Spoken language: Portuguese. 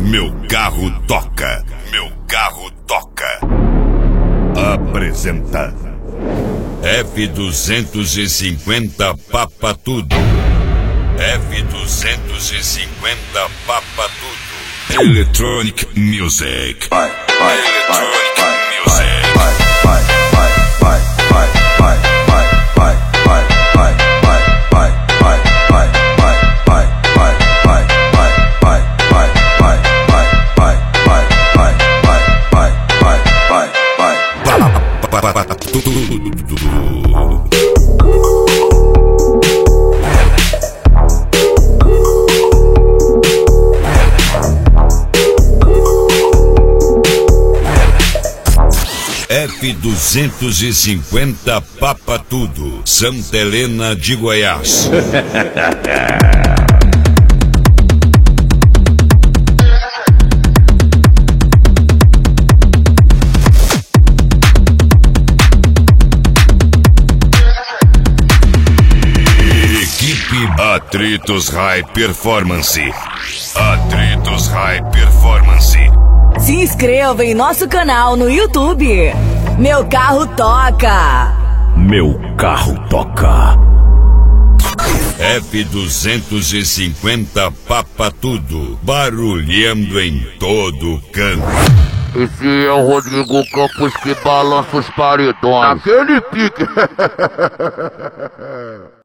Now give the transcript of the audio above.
Meu carro toca. Meu carro toca. Apresenta F250 Papa Tudo. F250 Papa Tudo. Electronic Music. Electronic Music. F250 Papa Tudo, Santa Helena de Goiás. Equipe Atritos High Performance. Atritos High Performance. Se inscreva em nosso canal no YouTube. Meu carro toca. Meu carro toca. F250 Papa Tudo, barulhando em todo canto. Esse é o Rodrigo Campos que balança os paredões. Aquele pique.